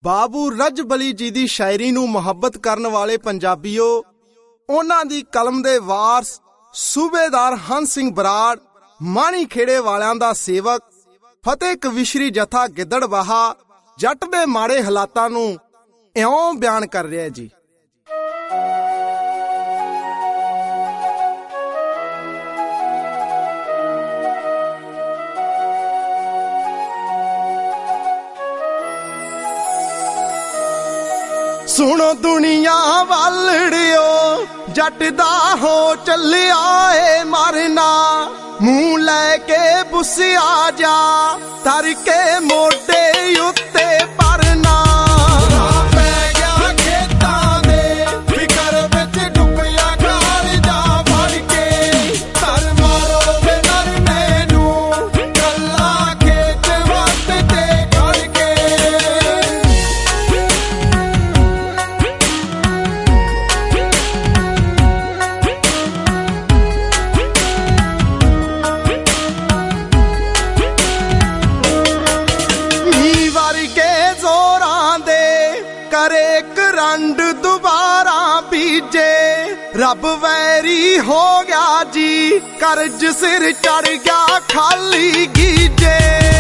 ਬਾਬੂ ਰਜਬਲੀ ਜੀ ਦੀ ਸ਼ਾਇਰੀ ਨੂੰ ਮੁਹੱਬਤ ਕਰਨ ਵਾਲੇ ਪੰਜਾਬੀਓ, ਉਹਨਾਂ ਦੀ ਕਲਮ ਦੇ ਵਾਰਸ ਸੂਬੇਦਾਰ ਹੰਸ ਸਿੰਘ ਬਰਾੜ, ਮਾਣੀ ਖੇੜੇ ਵਾਲਿਆਂ ਦਾ ਸੇਵਕ, ਫਤਿਹ ਕਵਿਸ਼ਰੀ ਜਥਾ ਗਿੱਦੜਬਾਹਾ ਜੱਟ ਦੇ ਮਾੜੇ ਹਾਲਾਤਾਂ ਨੂੰ ਇਉਂ ਬਿਆਨ ਕਰ ਰਿਹਾ ਜੀ। ਸੁਣੋ ਦੁਨੀਆ ਵਾਲੜਿਓ, ਜੱਟ ਦਾ ਹੋ ਚੱਲਿਆ ਏ ਮਰਨਾ, ਮੂੰਹ ਲੈ ਕੇ ਬੁੱਸਿਆ ਜਾ, ਧਰ ਕੇ ਮੋਢੇ ਉੱਤੇ ਭਰਨਾ। ਪੈ ਗਿਆ ਖੇਤਾਂ ਦੇ ਫਿਕਰ ਵਿੱਚ ਡੁੱਬਿਆ ਘਰ ਜਾ ਫੜ ਕੇ, ਧਰ ਮਾਰੋ ਵੇ ਨਰਮੇ ਨੂੰ, ਕੱਲਾ ਖੇਤ ਵੱਟ ਤੇ ਖੜ ਕੇ। ਕਰੇ ਕਰੰਡ ਦੁਬਾਰਾ ਬੀਜੇ, ਰੱਬ ਵੈਰੀ ਹੋ ਗਿਆ ਜੀ, ਕਰਜ਼ ਸਿਰ ਚੜ ਗਿਆ ਖਾਲੀ ਗੀਜੇ।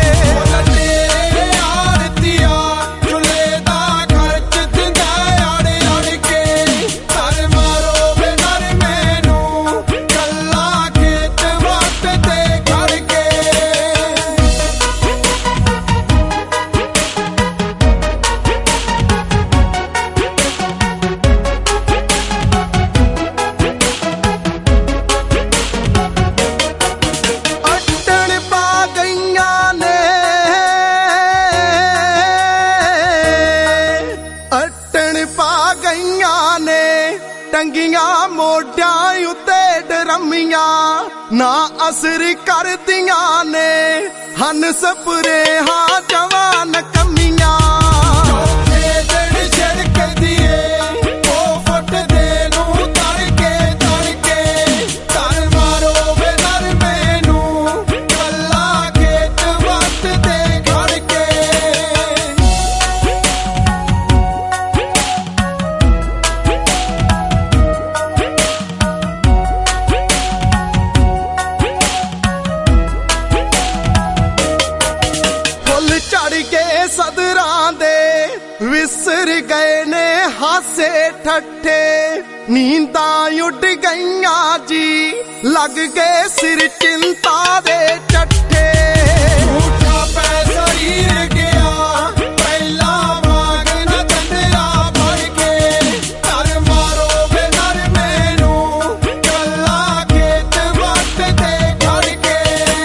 ਟੰਗੀਆਂ ਮੋਢਿਆਂ ਉੱਤੇ ਡਰਮੀਆਂ, ਨਾ ਅਸਰ ਕਰਦੀਆਂ ਨੇ ਹਨ ਸਪਰੇਹਾਂ ਜਵਾਨ ਕਮੀਆਂ। ਸਦਰਾਂ ਦੇ ਵਿਸਰ ਗਏ ਨੇ ਹਾਸੇ ਠੱਠੇ, ਨੀਂਦਾਂ ਉੱਡ ਗਈਆਂ ਜੀ, ਲੱਗ ਗਏ ਸਿਰ ਚਿੰਤਾ ਦੇ ਚੱਠੇ। ਝੂਠਾ ਪੈਸਾ ਹੀਰ ਗਿਆ ਪਹਿਲਾਂ ਵਾਂਗ ਨਾ ਚੰਦਰਾ ਫੜ ਕੇ, ਧਰ ਮਾਰੋ ਵੇ ਨਰਮੇ ਨੂੰ, ਕੱਲਾ ਖੇਤ ਵੱਟ ਤੇ ਖੜ ਕੇ।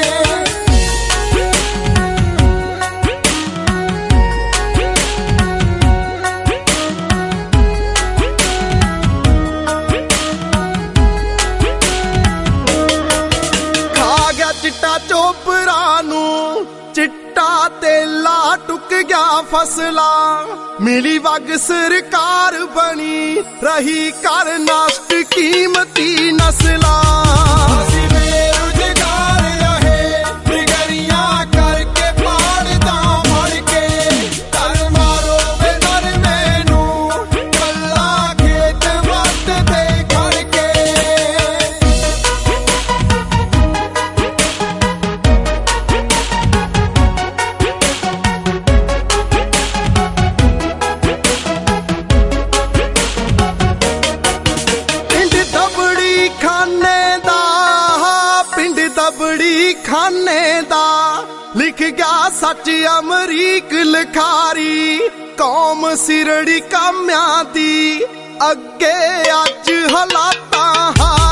ਚਿੱਟਾ ਚੋਪਰਾ ਨੂੰ ਚਿੱਟਾ ਤੇਲਾ ਟੁੱਕ ਗਿਆ ਫਸਲਾਂ, ਮਿਲੀ ਵਗ ਸਰਕਾਰ ਬਣੀ ਰਹੀ ਕਰ ਨਸ਼ਟ ਕੀਮਤੀ ਨਸਲਾਂ। ਅਸੀਂ ਬੇਰੁਜ਼ਗਾਰ ਰਹੇ ਫਿਕਰੀਆਂ ਕਰਕੇ ਪਾੜਦਾ ਫੜ ਕੇ, ਧਰ ਮਾਰੋ ਵੇ ਨਰਮੇ ਨੂੰ, ਕੱਲਾ ਖੇਤ ਵੱਟ ਤੇ ਖੜ ਕੇ। ਖਾਨੇ ਦਾ ਲਿਖ ਗਿਆ ਸੱਚ ਅਮਰੀਕ ਲਿਖਾਰੀ, ਕੌਮ ਸਿਰੜੀ ਕਾਮਿਆਂ ਦੀ ਅੱਗੇ ਅੱਜ ਹਾਲਾਤਾਂ